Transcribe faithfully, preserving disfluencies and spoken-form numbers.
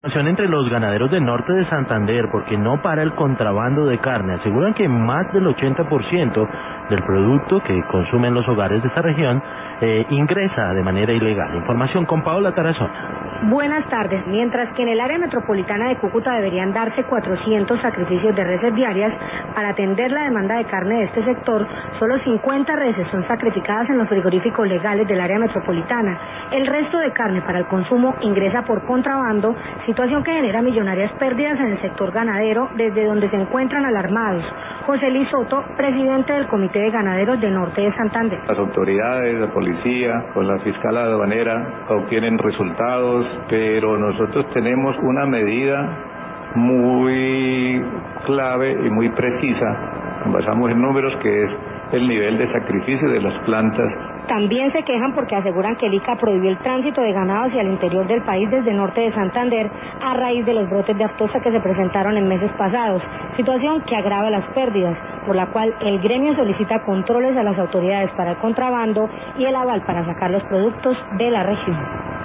Entre los ganaderos del norte de Santander, porque no para el contrabando de carne. Aseguran que más del ochenta por ciento del producto que consumen los hogares de esta región eh, ingresa de manera ilegal. Información con Paola Tarazona. Buenas tardes. Mientras que en el área metropolitana de Cúcuta deberían darse cuatrocientos sacrificios de reses diarias para atender la demanda de carne de este sector, solo cincuenta reses son sacrificadas en los frigoríficos legales del área metropolitana. El resto de carne para el consumo ingresa por contrabando, situación que genera millonarias pérdidas en el sector ganadero, desde donde se encuentran alarmados. José Luis Soto, presidente del Comité de Ganaderos del Norte de Santander. Las autoridades, la policía, con la fiscal aduanera obtienen resultados, pero nosotros tenemos una medida muy clave y muy precisa, basamos en números, que es el nivel de sacrificio de las plantas. También se quejan porque aseguran que el I C A prohibió el tránsito de ganado hacia el interior del país desde el norte de Santander a raíz de los brotes de aftosa que se presentaron en meses pasados, situación que agrava las pérdidas, por la cual el gremio solicita controles a las autoridades para el contrabando y el aval para sacar los productos de la región.